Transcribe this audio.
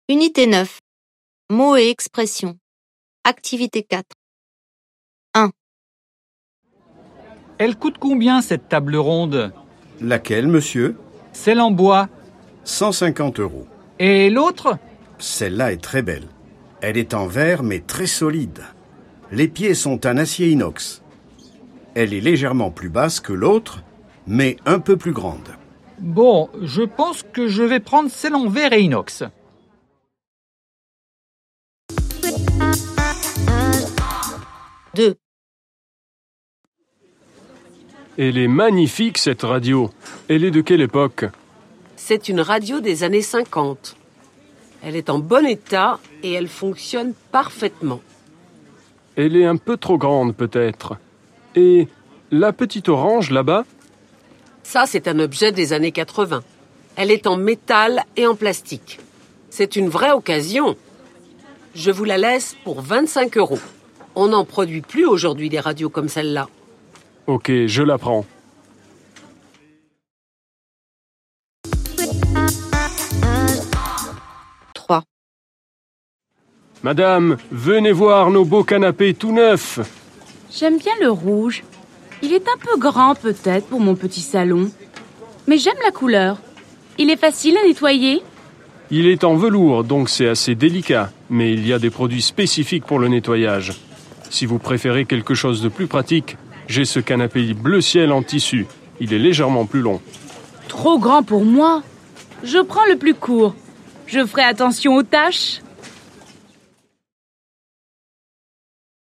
Unité 9. Mots et expressions. Activité 4. 1. Elle coûte combien cette table ronde? Laquelle, monsieur? Celle en bois. 150 €. Et l'autre? Celle-là est très belle. Elle est en verre mais très solide. Les pieds sont en acier inox. Elle est légèrement plus basse que l'autre, mais un peu plus grande. Bon, je pense que je vais prendre celle en verre et inox. 2. Elle est magnifique, cette radio. Elle est de quelle époque? C'est une radio des années 50. Elle est en bon état et elle fonctionne parfaitement. Elle est un peu trop grande, peut-être. Et la petite orange, là-bas? Ça, c'est un objet des années 80. Elle est en métal et en plastique. C'est une vraie occasion. Je vous la laisse pour 25 €. On n'en produit plus aujourd'hui des radios comme celle-là. Ok, je la prends. Madame, venez voir nos beaux canapés tout neufs. J'aime bien le rouge. Il est un peu grand peut-être pour mon petit salon. Mais j'aime la couleur. Il est facile à nettoyer. Il est en velours, donc c'est assez délicat. Mais il y a des produits spécifiques pour le nettoyage. Si vous préférez quelque chose de plus pratique, j'ai ce canapé bleu ciel en tissu. Il est légèrement plus long. Trop grand pour moi. Je prends le plus court. Je ferai attention aux taches.